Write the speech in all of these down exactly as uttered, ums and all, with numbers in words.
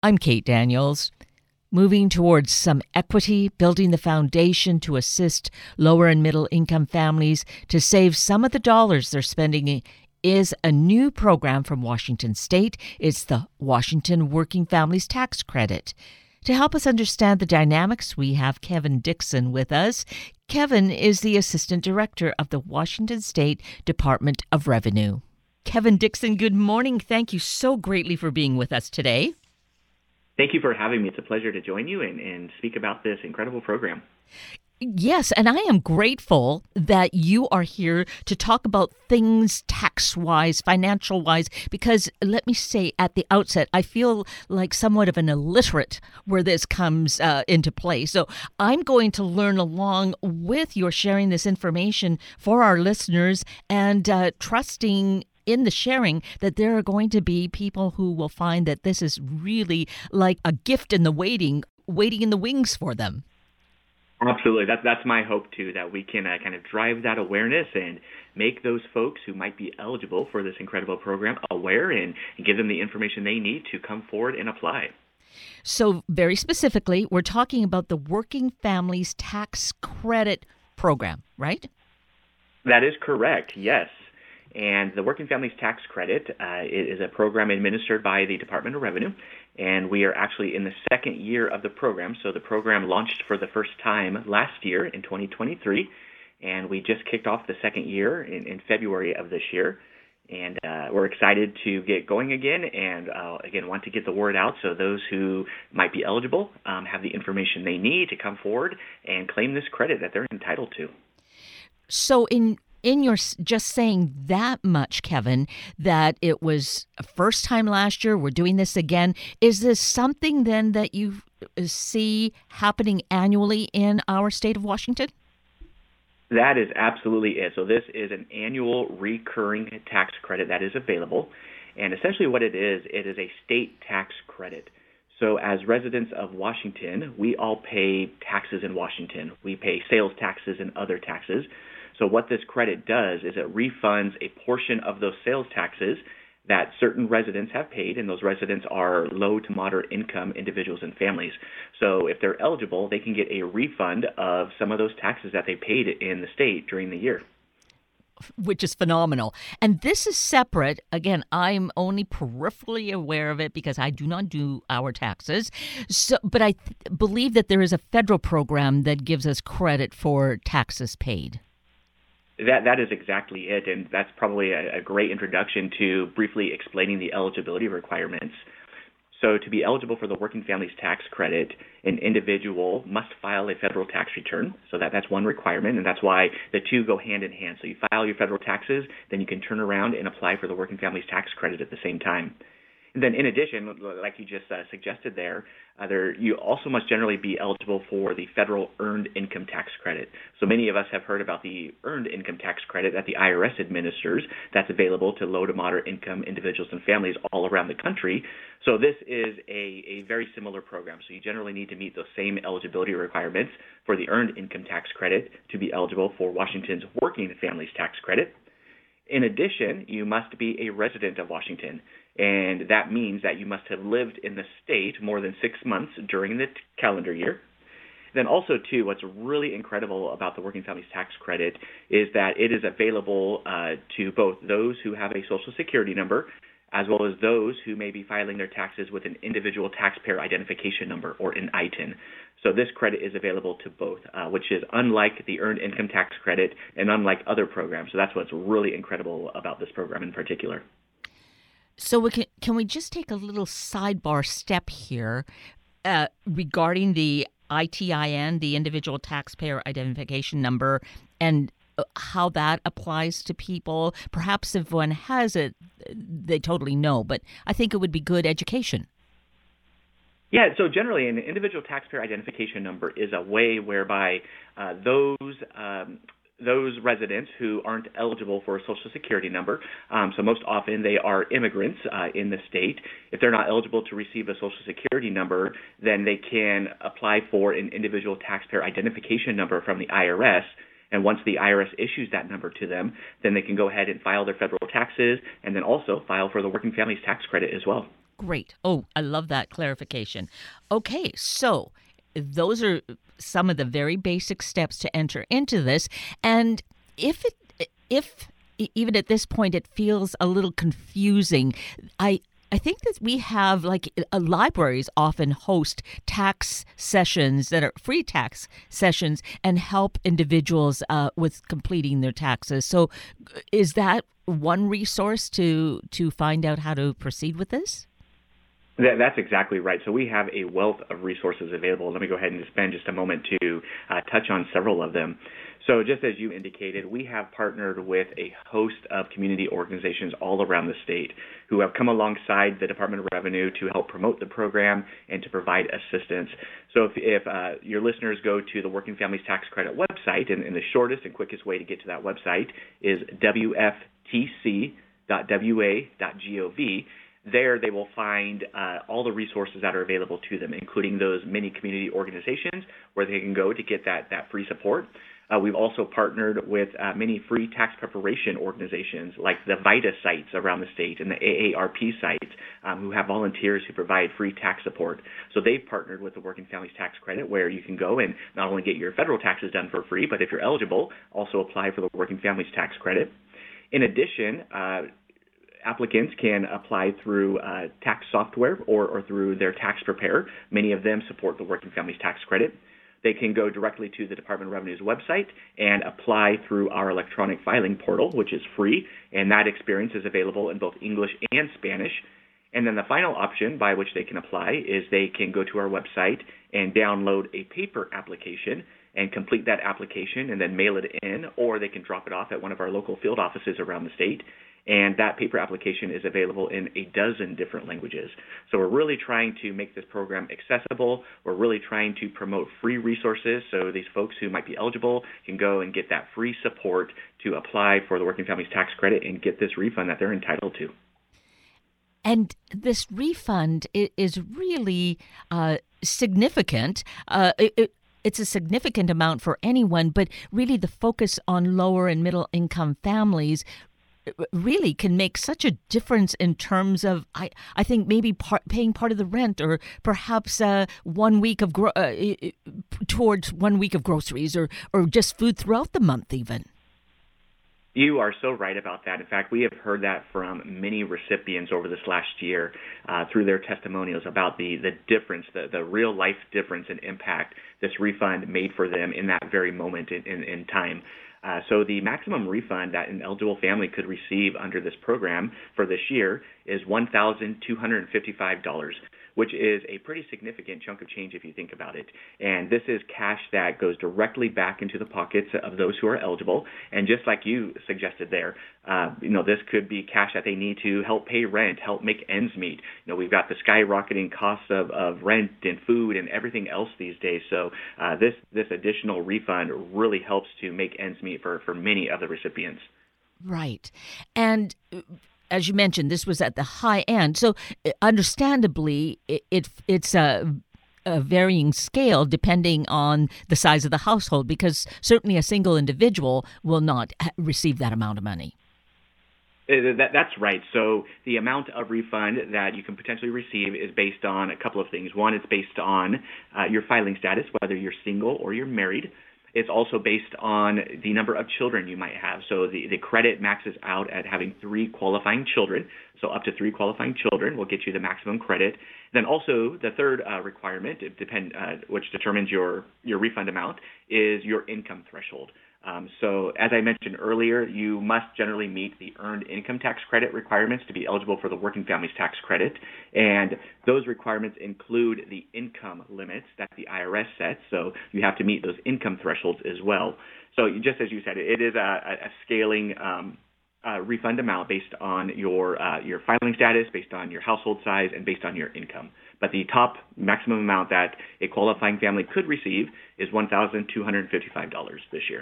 I'm Kate Daniels. Moving towards some equity, building the foundation to assist lower and middle income families to save some of the dollars they're spending is a new program from Washington State. It's the Washington Working Families Tax Credit. To help us understand the dynamics, we have Kevin Dixon with us. Kevin is the Assistant Director of the Washington State Department of Revenue. Kevin Dixon, good morning. Thank you so greatly for being with us today. Thank you for having me. It's a pleasure to join you and, and speak about this incredible program. Yes, and I am grateful that you are here to talk about things tax-wise, financial-wise, because let me say at the outset, I feel like somewhat of an illiterate where this comes uh, into play. So I'm going to learn along with your sharing this information for our listeners and uh, trusting in the sharing that there are going to be people who will find that this is really like a gift in the waiting, waiting in the wings for them. Absolutely. That's, that's my hope, too, that we can uh, kind of drive that awareness and make those folks who might be eligible for this incredible program aware and, and give them the information they need to come forward and apply. So very specifically, we're talking about the Working Families Tax Credit Program, right? That is correct, yes. And the Working Families Tax Credit uh, is a program administered by the Department of Revenue, and we are actually in the second year of the program. So the program launched for the first time last year in twenty twenty-three, and we just kicked off the second year in, in February of this year. And uh, we're excited to get going again and, uh, again, want to get the word out so those who might be eligible um, have the information they need to come forward and claim this credit that they're entitled to. So in In your just saying that much, Kevin, that it was a first time last year, we're doing this again. Is this something then that you see happening annually in our state of Washington? That is absolutely it. So this is an annual recurring tax credit that is available. And essentially what it is, it is a state tax credit. So as residents of Washington, we all pay taxes in Washington. We pay sales taxes and other taxes. So what this credit does is it refunds a portion of those sales taxes that certain residents have paid, and those residents are low to moderate income individuals and families. So if they're eligible, they can get a refund of some of those taxes that they paid in the state during the year. Which is phenomenal. And this is separate. Again, I'm only peripherally aware of it because I do not do our taxes. So, but I th- believe that there is a federal program that gives us credit for taxes paid. That that is exactly it, and that's probably a, a great introduction to briefly explaining the eligibility requirements. So to be eligible for the Working Families Tax Credit, an individual must file a federal tax return. So that, that's one requirement, and that's why the two go hand in hand. So you file your federal taxes, then you can turn around and apply for the Working Families Tax Credit at the same time. And then in addition, like you just uh, suggested there, uh, there, you also must generally be eligible for the federal Earned Income Tax Credit. So many of us have heard about the Earned Income Tax Credit that the I R S administers that's available to low to moderate income individuals and families all around the country. So this is a, a very similar program. So you generally need to meet those same eligibility requirements for the Earned Income Tax Credit to be eligible for Washington's Working Families Tax Credit. In addition, you must be a resident of Washington, and that means that you must have lived in the state more than six months during the t- calendar year. Then also, too, what's really incredible about the Working Families Tax Credit is that it is available uh, to both those who have a Social Security number as well as those who may be filing their taxes with an individual taxpayer identification number, or an I T I N. So this credit is available to both, uh, which is unlike the Earned Income Tax Credit and unlike other programs. So that's what's really incredible about this program in particular. So we can, can we just take a little sidebar step here uh, regarding the I T I N, the Individual Taxpayer Identification Number, and how that applies to people? Perhaps if one has it, they totally know, but I think it would be good education. Yeah, so generally an individual taxpayer identification number is a way whereby uh, those um, those residents who aren't eligible for a Social Security number, um, so most often they are immigrants uh, in the state. If they're not eligible to receive a Social Security number, then they can apply for an individual taxpayer identification number from the I R S. And once the I R S issues that number to them, then they can go ahead and file their federal taxes and then also file for the Working Families Tax Credit as well. Great. Oh, I love that clarification. Okay, so those are some of the very basic steps to enter into this. And if it, if even at this point it feels a little confusing, I I think that we have, like, uh, libraries often host tax sessions that are free tax sessions and help individuals uh, with completing their taxes. So is that one resource to to find out how to proceed with this? That, that's exactly right. So we have a wealth of resources available. Let me go ahead and spend just a moment to uh, touch on several of them. So just as you indicated, we have partnered with a host of community organizations all around the state who have come alongside the Department of Revenue to help promote the program and to provide assistance. So if, if uh, your listeners go to the Working Families Tax Credit website, and, and the shortest and quickest way to get to that website is w f t c dot w a dot gov. There they will find uh, all the resources that are available to them, including those many community organizations where they can go to get that, that free support. Uh, we've also partnered with uh, many free tax preparation organizations like the VITA sites around the state and the A A R P sites um, who have volunteers who provide free tax support. So they've partnered with the Working Families Tax Credit where you can go and not only get your federal taxes done for free, but if you're eligible, also apply for the Working Families Tax Credit. In addition, uh, applicants can apply through uh, tax software or, or through their tax preparer. Many of them support the Working Families Tax Credit. They can go directly to the Department of Revenue's website and apply through our electronic filing portal, which is free, and that experience is available in both English and Spanish. And then the final option by which they can apply is they can go to our website and download a paper application and complete that application and then mail it in, or they can drop it off at one of our local field offices around the state. And that paper application is available in a dozen different languages. So we're really trying to make this program accessible. We're really trying to promote free resources so these folks who might be eligible can go and get that free support to apply for the Working Families Tax Credit and get this refund that they're entitled to. And this refund is really uh, significant. Uh, it, it, It's a significant amount for anyone, but really the focus on lower and middle income families really can make such a difference in terms of, I, I think, maybe part, paying part of the rent, or perhaps uh, one week of gro- uh, towards one week of groceries, or, or just food throughout the month even. You are so right about that. In fact, we have heard that from many recipients over this last year uh, through their testimonials about the, the difference, the, the real life difference and impact this refund made for them in that very moment in, in, in time. Uh, so the maximum refund that an eligible family could receive under this program for this year is one thousand two hundred fifty-five dollars, which is a pretty significant chunk of change if you think about it. And this is cash that goes directly back into the pockets of those who are eligible. And just like you suggested there, uh, you know, this could be cash that they need to help pay rent, help make ends meet. You know, we've got the skyrocketing costs of, of rent and food and everything else these days. So uh, this this additional refund really helps to make ends meet for, for many of the recipients. Right. And as you mentioned, this was at the high end. So understandably, it, it it's a, a varying scale depending on the size of the household, because certainly a single individual will not receive that amount of money. That, that's right. So the amount of refund that you can potentially receive is based on a couple of things. One, it's based on uh, your filing status, whether you're single or you're married. It's also based on the number of children you might have. So the, the credit maxes out at having three qualifying children. So up to three qualifying children will get you the maximum credit. Then also the third uh, requirement, it depend, uh, which determines your, your refund amount, is your income threshold. Um, so as I mentioned earlier, you must generally meet the earned income tax credit requirements to be eligible for the Working Families Tax Credit. And those requirements include the income limits that the I R S sets. So you have to meet those income thresholds as well. So just as you said, it is a, a scaling um, uh, refund amount based on your, uh, your filing status, based on your household size, and based on your income. But the top maximum amount that a qualifying family could receive is one thousand two hundred fifty-five dollars this year.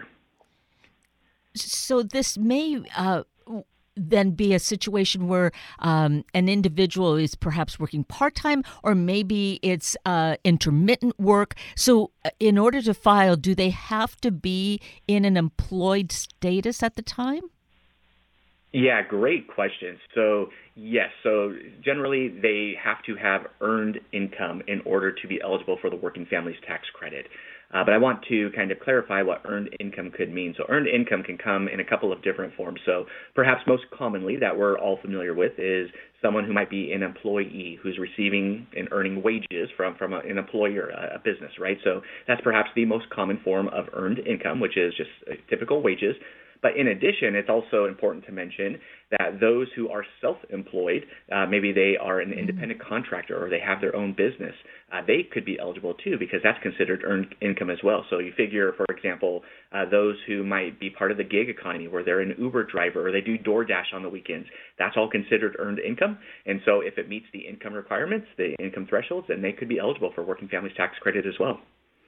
So this may uh, then be a situation where um, an individual is perhaps working part-time, or maybe it's uh, intermittent work. So in order to file, do they have to be in an employed status at the time? Yeah, great question. So, yes, so generally they have to have earned income in order to be eligible for the Working Families Tax Credit. Uh, but I want to kind of clarify what earned income could mean. So, earned income can come in a couple of different forms. So, perhaps most commonly that we're all familiar with is someone who might be an employee who's receiving and earning wages from, from a, an employer, a, a business, right? So, that's perhaps the most common form of earned income, which is just uh, typical wages. But in addition, it's also important to mention that those who are self-employed, uh, maybe they are an independent contractor or they have their own business, uh, they could be eligible too because that's considered earned income as well. So you figure, for example, uh, those who might be part of the gig economy where they're an Uber driver or they do DoorDash on the weekends, that's all considered earned income. And so if it meets the income requirements, the income thresholds, then they could be eligible for Working Families Tax Credit as well.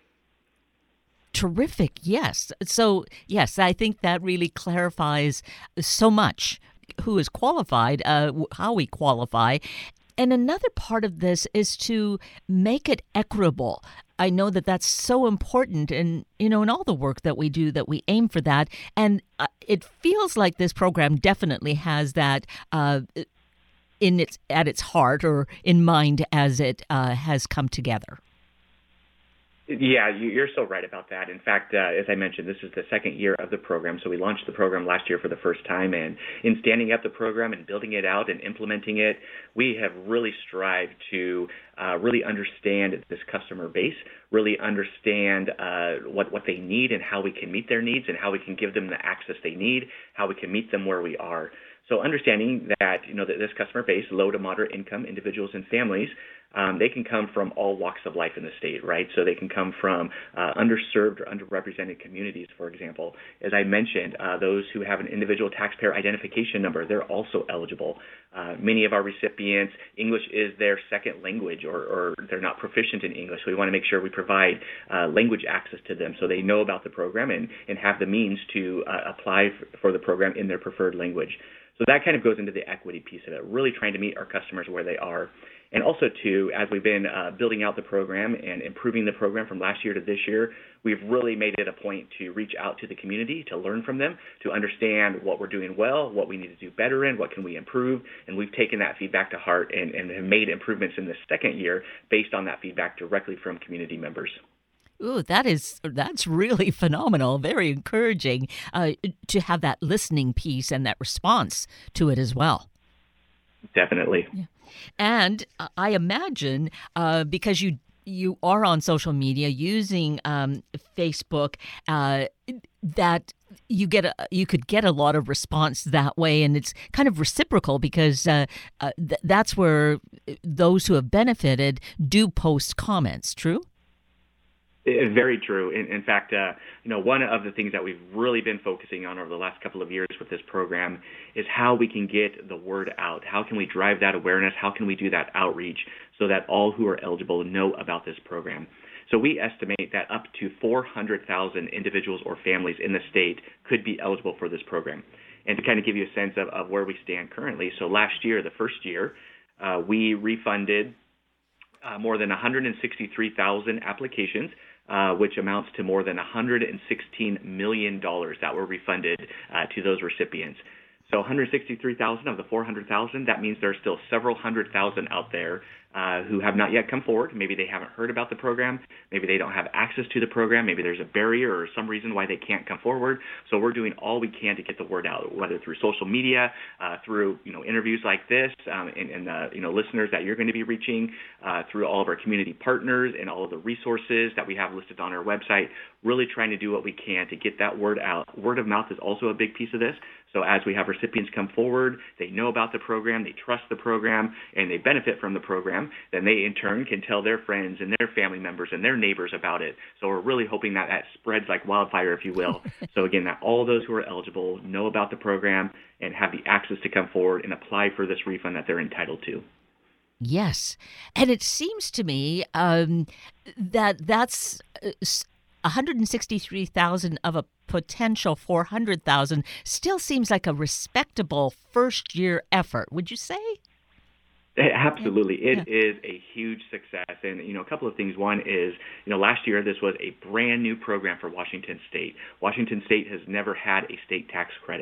Terrific. Yes. So, yes, I think that really clarifies so much who is qualified, uh, how we qualify. And another part of this is to make it equitable. I know that that's so important and, you know, in all the work that we do, that we aim for that. And uh, it feels like this program definitely has that uh, in its at its heart or in mind as it uh, has come together. Yeah, you're so right about that. In fact, uh, as I mentioned, this is the second year of the program. So we launched the program last year for the first time. And in standing up the program and building it out and implementing it, we have really strived to uh, really understand this customer base, really understand uh, what, what they need and how we can meet their needs and how we can give them the access they need, how we can meet them where we are. So understanding that, you know, that this customer base, low to moderate income individuals and families, um, they can come from all walks of life in the state, right? So they can come from uh, underserved or underrepresented communities, for example. As I mentioned, uh, those who have an individual taxpayer identification number, they're also eligible. Uh, many of our recipients, English is their second language or, or they're not proficient in English. So we want to make sure we provide uh, language access to them so they know about the program and, and have the means to uh, apply for the program in their preferred language. So that kind of goes into the equity piece of it, really trying to meet our customers where they are. And also, too, as we've been uh, building out the program and improving the program from last year to this year, we've really made it a point to reach out to the community, to learn from them, to understand what we're doing well, what we need to do better in, what can we improve. And we've taken that feedback to heart and, and have made improvements in the second year based on that feedback directly from community members. Ooh, that is that's really phenomenal. Very encouraging uh, to have that listening piece and that response to it as well. Definitely. Yeah. And uh, I imagine uh, because you you are on social media using um, Facebook, uh, that you get a, you could get a lot of response that way, and it's kind of reciprocal because uh, uh, th- that's where those who have benefited do post comments. True. Very true. In, in fact, uh, you know, one of the things that we've really been focusing on over the last couple of years with this program is how we can get the word out. How can we drive that awareness? How can we do that outreach so that all who are eligible know about this program? So we estimate that up to four hundred thousand individuals or families in the state could be eligible for this program. And to kind of give you a sense of, of where we stand currently, so last year, the first year, uh, we refunded uh, more than one hundred sixty-three thousand applications, Uh, which amounts to more than one hundred sixteen million dollars that were refunded uh, to those recipients. So one hundred sixty-three thousand of the four hundred thousand, that means there are still several hundred thousand out there uh, who have not yet come forward. Maybe they haven't heard about the program. Maybe they don't have access to the program. Maybe there's a barrier or some reason why they can't come forward. So we're doing all we can to get the word out, whether through social media, uh, through you know interviews like this, um, and, and uh, you know listeners that you're going to be reaching, uh, through all of our community partners and all of the resources that we have listed on our website. Really trying to do what we can to get that word out. Word of mouth is also a big piece of this. So as we have recipients come forward, they know about the program, they trust the program, and they benefit from the program, then they in turn can tell their friends and their family members and their neighbors about it. So we're really hoping that that spreads like wildfire, if you will. So again, that all those who are eligible know about the program and have the access to come forward and apply for this refund that they're entitled to. Yes. And it seems to me um, that that's uh, one hundred sixty-three thousand of a potential four hundred thousand still seems like a respectable first year effort. Would you say? Absolutely. It yeah. is a huge success. And, you know, a couple of things. One is, you know, last year this was a brand new program for Washington State. Washington State has never had a state tax credit.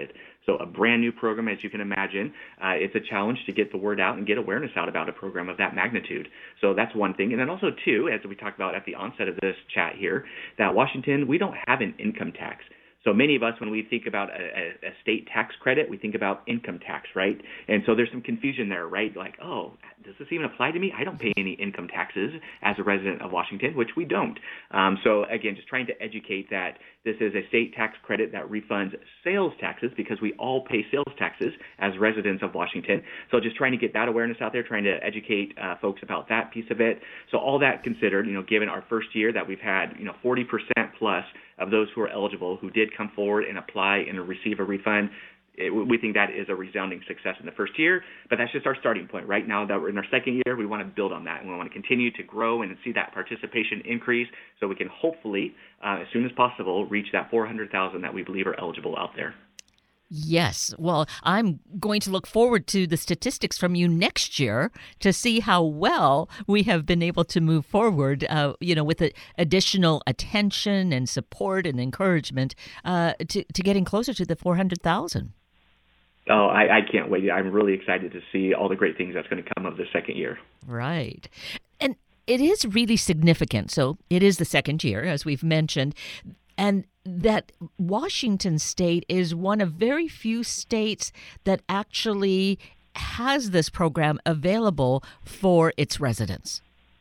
So a brand new program, as you can imagine, uh, it's a challenge to get the word out and get awareness out about a program of that magnitude. So that's one thing. And then also, too, as we talked about at the onset of this chat here, that Washington, we don't have an income tax. So many of us, when we think about a, a state tax credit, we think about income tax, right? And so there's some confusion there, right? Like, oh, does this even apply to me? I don't pay any income taxes as a resident of Washington, which we don't. Um, so again, just trying to educate that this is a state tax credit that refunds sales taxes because we all pay sales taxes as residents of Washington. So just trying to get that awareness out there, trying to educate uh, folks about that piece of it. So all that considered, you know, given our first year that we've had, you know, forty percent plus of those who are eligible who did come forward and apply and receive a refund, it, we think that is a resounding success in the first year. But that's just our starting point. Right now that we're in our second year, we want to build on that, and we want to continue to grow and see that participation increase so we can hopefully, uh, as soon as possible, reach that four hundred thousand that we believe are eligible out there. Yes. Well, I'm going to look forward to the statistics from you next year to see how well we have been able to move forward, uh, you know, with a, additional attention and support and encouragement uh, to, to getting closer to the four hundred thousand. Oh, I, I can't wait. I'm really excited to see all the great things that's going to come of the second year. Right. And it is really significant. So it is the second year, as we've mentioned. And that Washington state is one of very few states that actually has this program available for its residents.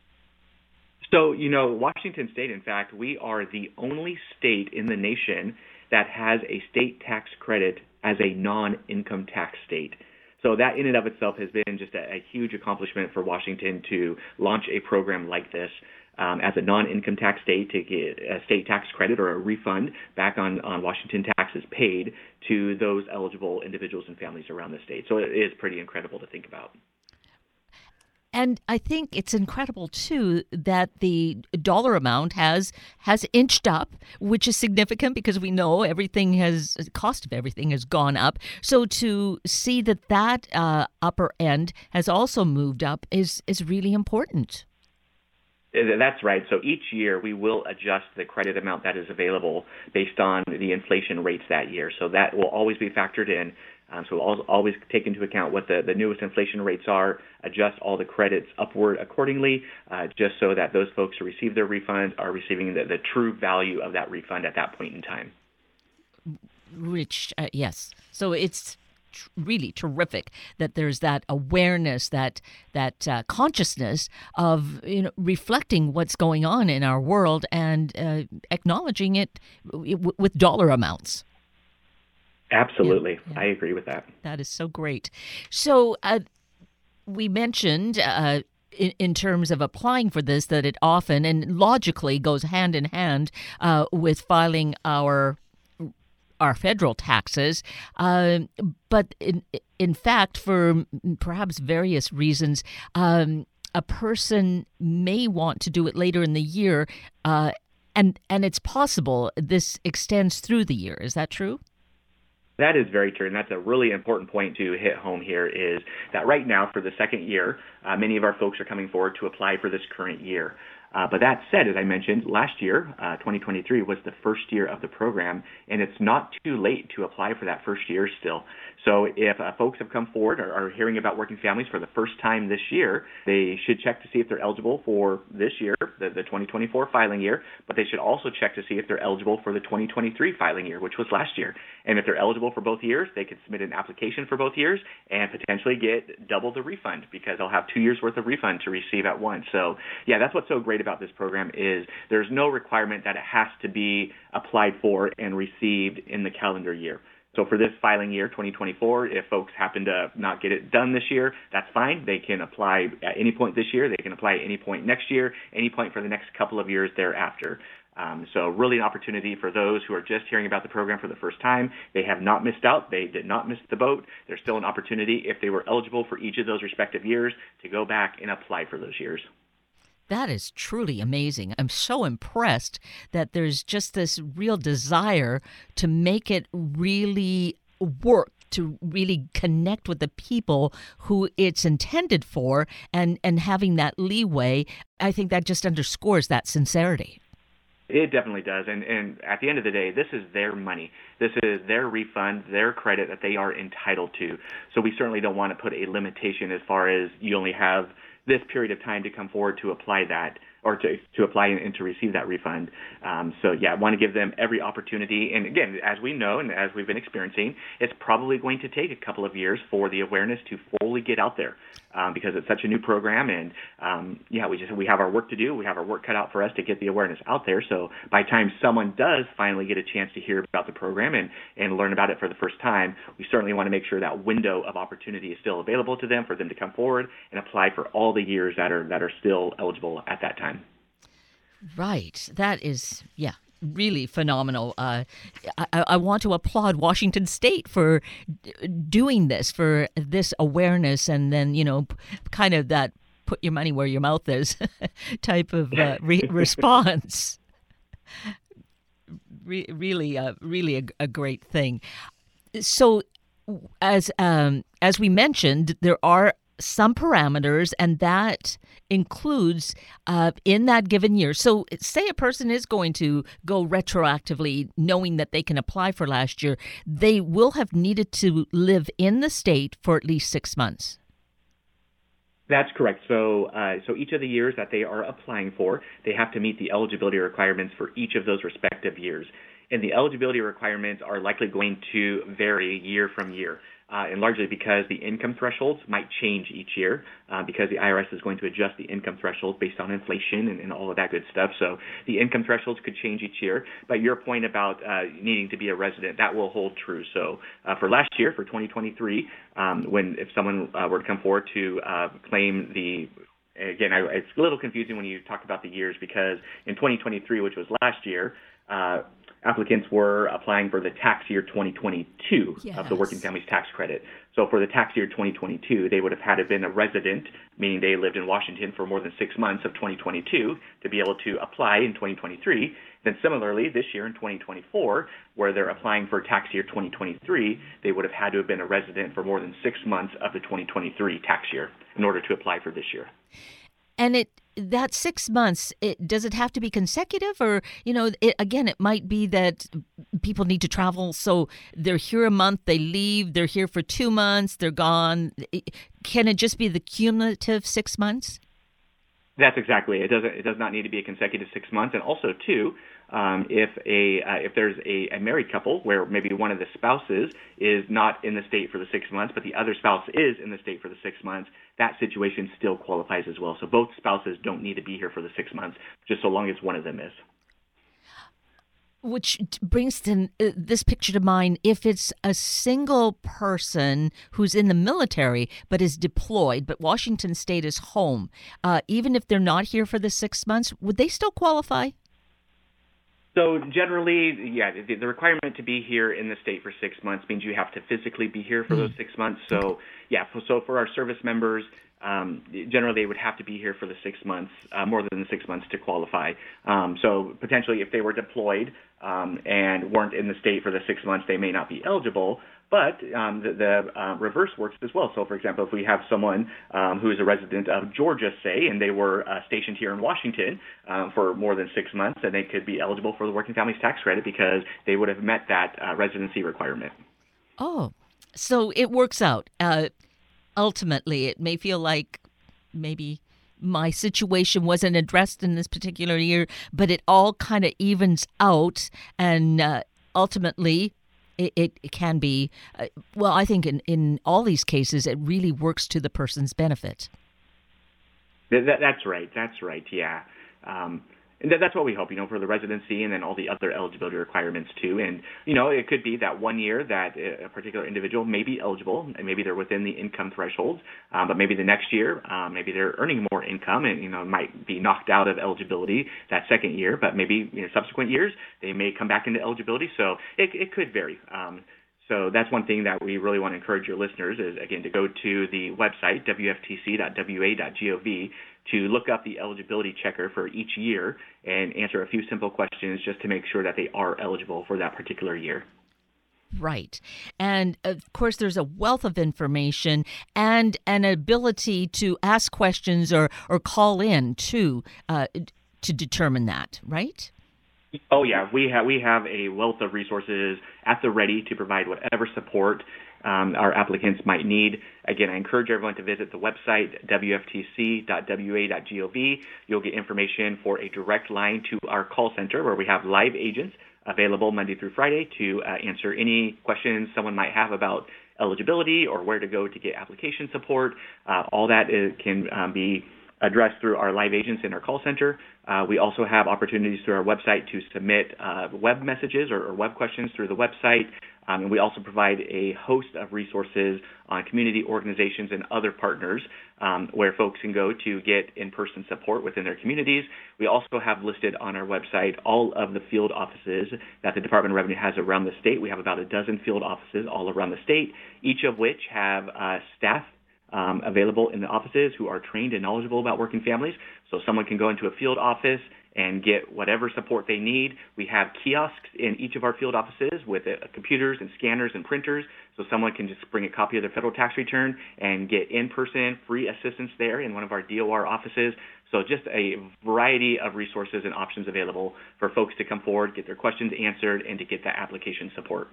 So, you know, Washington state, in fact, we are the only state in the nation that has a state tax credit as a non-income tax state. So that in and of itself has been just a, a huge accomplishment for Washington to launch a program like this. Um, as a non-income tax state, to get a state tax credit or a refund back on, on Washington taxes paid to those eligible individuals and families around the state. So it is pretty incredible to think about. And I think it's incredible, too, that the dollar amount has has inched up, which is significant because we know everything has, the cost of everything has gone up. So to see that that uh, upper end has also moved up is is really important. That's right. So each year we will adjust the credit amount that is available based on the inflation rates that year. So that will always be factored in. Um, so we'll always take into account what the, the newest inflation rates are, adjust all the credits upward accordingly, uh, just so that those folks who receive their refunds are receiving the, the true value of that refund at that point in time. Rich, uh, yes. So it's really terrific that there's that awareness, that that uh, consciousness of, you know, reflecting what's going on in our world and uh, acknowledging it w- with dollar amounts. Absolutely. Yeah, yeah. I agree with that. That is so great. So uh, we mentioned uh, in, in terms of applying for this that it often and logically goes hand in hand uh, with filing our our federal taxes, uh, but in in fact, for perhaps various reasons, um, a person may want to do it later in the year, uh, and and it's possible this extends through the year. Is that true? That is very true, and that's a really important point to hit home here is that right now for the second year, uh, many of our folks are coming forward to apply for this current year. Uh, but that said, as I mentioned, last year, uh, twenty twenty-three, was the first year of the program, and it's not too late to apply for that first year still. So if uh, folks have come forward or are hearing about Working Families for the first time this year, they should check to see if they're eligible for this year, the, the twenty twenty-four filing year, but they should also check to see if they're eligible for the twenty twenty-three filing year, which was last year. And if they're eligible for both years, they could submit an application for both years and potentially get double the refund because they'll have two years worth of refund to receive at once. So yeah, that's what's so great about this program is there's no requirement that it has to be applied for and received in the calendar year. So for this filing year, twenty twenty-four, if folks happen to not get it done this year, that's fine. They can apply at any point this year. They can apply at any point next year, any point for the next couple of years thereafter. Um, so really an opportunity for those who are just hearing about the program for the first time. They have not missed out. They did not miss the boat. There's still an opportunity, if they were eligible for each of those respective years, to go back and apply for those years. That is truly amazing. I'm so impressed that there's just this real desire to make it really work, to really connect with the people who it's intended for, and, and having that leeway. I think that just underscores that sincerity. It definitely does. And, and at the end of the day, this is their money. This is their refund, their credit that they are entitled to. So we certainly don't want to put a limitation as far as you only have this period of time to come forward to apply that or to, to apply and, and to receive that refund. Um, so, yeah, I want to give them every opportunity. And, again, as we know and as we've been experiencing, it's probably going to take a couple of years for the awareness to fully get out there um, because it's such a new program. And, um, yeah, we just we have our work to do. We have our work cut out for us to get the awareness out there. So by the time someone does finally get a chance to hear about the program and, and learn about it for the first time, we certainly want to make sure that window of opportunity is still available to them for them to come forward and apply for all the years that are that are still eligible at that time. Right. That is, yeah, really phenomenal. Uh, I, I want to applaud Washington State for d- doing this, for this awareness, and then, you know, p- kind of that put your money where your mouth is type of uh, re- response. Re- really, uh, really a, a great thing. So, as um, as we mentioned, there are some parameters, and that includes uh, in that given year. So say a person is going to go retroactively knowing that they can apply for last year, they will have needed to live in the state for at least six months. That's correct. So uh, so each of the years that they are applying for, they have to meet the eligibility requirements for each of those respective years. And the eligibility requirements are likely going to vary year from year. Uh, and largely because the income thresholds might change each year uh, because the I R S is going to adjust the income thresholds based on inflation and, and all of that good stuff. So the income thresholds could change each year. But your point about uh, needing to be a resident, that will hold true. So uh, for last year, for twenty twenty-three, um, when if someone uh, were to come forward to uh, claim the Again, I, it's a little confusing when you talk about the years because in twenty twenty-three, which was last year, uh, applicants were applying for the tax year twenty twenty-two yes. of the Working Families Tax Credit. So for the tax year twenty twenty-two, they would have had to have been a resident, meaning they lived in Washington for more than six months of twenty twenty-two to be able to apply in twenty twenty-three. Then similarly, this year in twenty twenty-four, where they're applying for tax year twenty twenty-three, they would have had to have been a resident for more than six months of the twenty twenty-three tax year in order to apply for this year. And it that six months, it, does it have to be consecutive? Or, you know, it, again, it might be that people need to travel. So they're here a month, they leave, they're here for two months, they're gone. Can it just be the cumulative six months? That's exactly it. It doesn't. It does not need to be a consecutive six months. And also, too, um, if a uh, if there's a, a married couple where maybe one of the spouses is not in the state for the six months, but the other spouse is in the state for the six months, that situation still qualifies as well. So both spouses don't need to be here for the six months, just so long as one of them is. Which brings to, uh, this picture to mind, if it's a single person who's in the military but is deployed, but Washington State is home, uh, even if they're not here for the six months, would they still qualify? So generally, yeah, the, the requirement to be here in the state for six months means you have to physically be here for mm. those six months. So, yeah, for, so for our service members, Um, generally, they would have to be here for the six months, uh, more than the six months to qualify. Um, so potentially, if they were deployed um, and weren't in the state for the six months, they may not be eligible. But um, the, the uh, reverse works as well. So, for example, if we have someone um, who is a resident of Georgia, say, and they were uh, stationed here in Washington um, for more than six months, then they could be eligible for the Working Families Tax Credit because they would have met that uh, residency requirement. Oh, so it works out. Uh, ultimately, it may feel like maybe my situation wasn't addressed in this particular year, but it all kind of evens out, and uh, ultimately, It, it, it can be, uh, well, I think in, in all these cases, it really works to the person's benefit. That, that's right. That's right, yeah. Um, and that, that's what we hope, you know, for the residency and then all the other eligibility requirements, too. And, you know, it could be that one year that a particular individual may be eligible, and maybe they're within the income thresholds, um, but maybe the next year, um, maybe they're earning more income and, you know, might be knocked out of eligibility that second year, but maybe, you know, subsequent years, they may come back into eligibility. So it, it could vary. Um, so that's one thing that we really want to encourage your listeners is, again, to go to the website, w f t c dot w a dot gov, to look up the eligibility checker for each year and answer a few simple questions just to make sure that they are eligible for that particular year. Right. And of course, there's a wealth of information and an ability to ask questions or, or call in to, uh, to determine that, right? Oh yeah, we have we have a wealth of resources at the ready to provide whatever support um, our applicants might need. Again, I encourage everyone to visit the website w f t c dot w a dot gov. You'll get information for a direct line to our call center where we have live agents available Monday through Friday to uh, answer any questions someone might have about eligibility or where to go to get application support. Uh, all that is, can um, be addressed through our live agents in our call center. Uh, we also have opportunities through our website to submit uh, web messages or, or web questions through the website. Um, and we also provide a host of resources on community organizations and other partners um, where folks can go to get in-person support within their communities. We also have listed on our website all of the field offices that the Department of Revenue has around the state. We have about a dozen field offices all around the state, each of which have uh, staff Um, available in the offices who are trained and knowledgeable about working families. So someone can go into a field office and get whatever support they need. We have kiosks in each of our field offices with uh, computers and scanners and printers, so someone can just bring a copy of their federal tax return and get in-person free assistance there in one of our D O R offices. So just a variety of resources and options available for folks to come forward, get their questions answered, and to get that application support.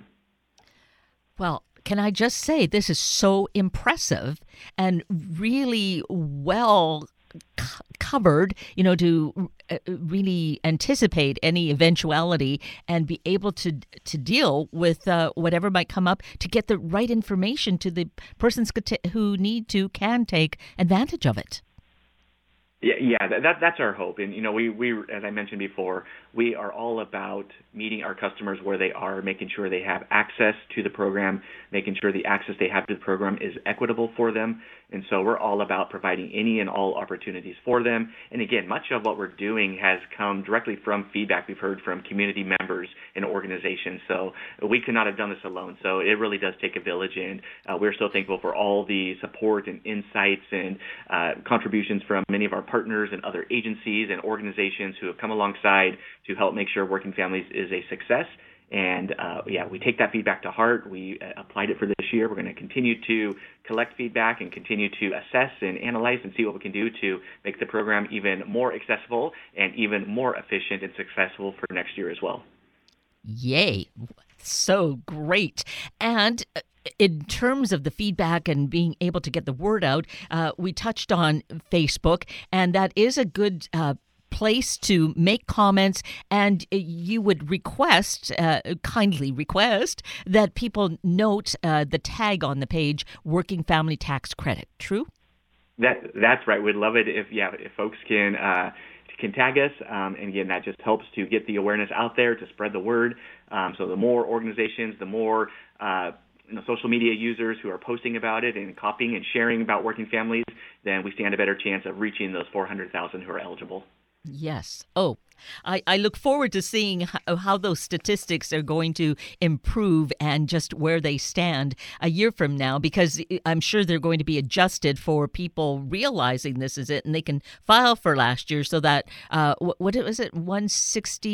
Well, can I just say this is so impressive and really well c- covered, you know, to uh, really anticipate any eventuality and be able to to deal with uh, whatever might come up to get the right information to the persons who need to can take advantage of it. Yeah, yeah, that that's our hope, and you know, we we as I mentioned before, we are all about meeting our customers where they are, making sure they have access to the program, making sure the access they have to the program is equitable for them, and so we're all about providing any and all opportunities for them. And again, much of what we're doing has come directly from feedback we've heard from community members and organizations. So we could not have done this alone. So it really does take a village, and uh, we're so thankful for all the support and insights and uh, contributions from many of our partners and other agencies and organizations who have come alongside to help make sure Working Families is a success. And uh, yeah, we take that feedback to heart. We uh, applied it for this year. We're going to continue to collect feedback and continue to assess and analyze and see what we can do to make the program even more accessible and even more efficient and successful for next year as well. Yay. So great. And uh, in terms of the feedback and being able to get the word out, uh, we touched on Facebook, and that is a good uh, place to make comments, and you would request, uh, kindly request, that people note uh, the tag on the page, Working Family Tax Credit. True? That That's right. We'd love it if, yeah, if folks can uh, can tag us, um, and again, that just helps to get the awareness out there, to spread the word. Um, so the more organizations, the more uh, you know, social media users who are posting about it and copying and sharing about Working Families, then we stand a better chance of reaching those four hundred thousand who are eligible. Yes. Oh, I, I look forward to seeing how, how those statistics are going to improve and just where they stand a year from now, because I'm sure they're going to be adjusted for people realizing this is it, and they can file for last year so that, uh, what, what was it, one hundred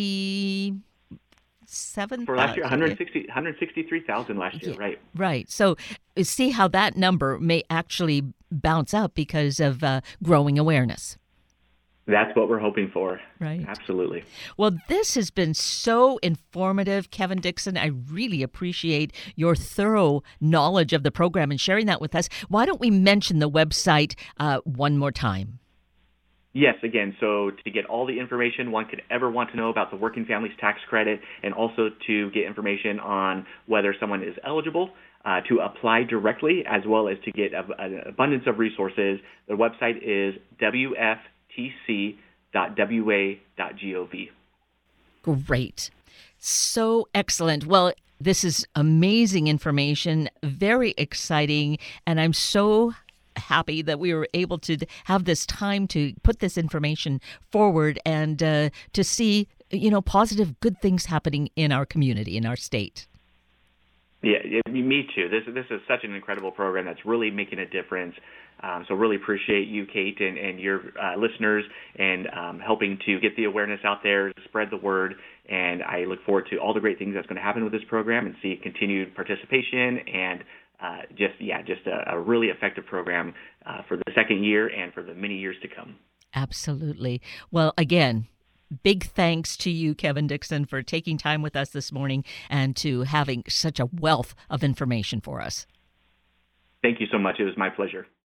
sixty-seven For last year, one hundred sixty, one hundred sixty-three thousand last year, yeah, right? Right. So see how that number may actually bounce up because of uh, growing awareness. That's what we're hoping for. Right. Absolutely. Well, this has been so informative, Kevin Dixon. I really appreciate your thorough knowledge of the program and sharing that with us. Why don't we mention the website uh, one more time? Yes, again, so to get all the information one could ever want to know about the Working Families Tax Credit, and also to get information on whether someone is eligible, uh, to apply directly, as well as to get a, an abundance of resources, the website is w f t c dot w a dot gov. Great. So excellent. Well, this is amazing information, very exciting, and I'm so happy that we were able to have this time to put this information forward and uh, to see, you know, positive, good things happening in our community, in our state. Yeah, me too. This this is such an incredible program that's really making a difference. Um, so really appreciate you, Kate, and, and your uh, listeners, and um, helping to get the awareness out there, spread the word. And I look forward to all the great things that's going to happen with this program, and see continued participation and uh, just yeah, just a, a really effective program uh, for the second year and for the many years to come. Absolutely. Well, again, Big thanks to you, Kevin Dixon, for taking time with us this morning and to having such a wealth of information for us. Thank you so much. It was my pleasure.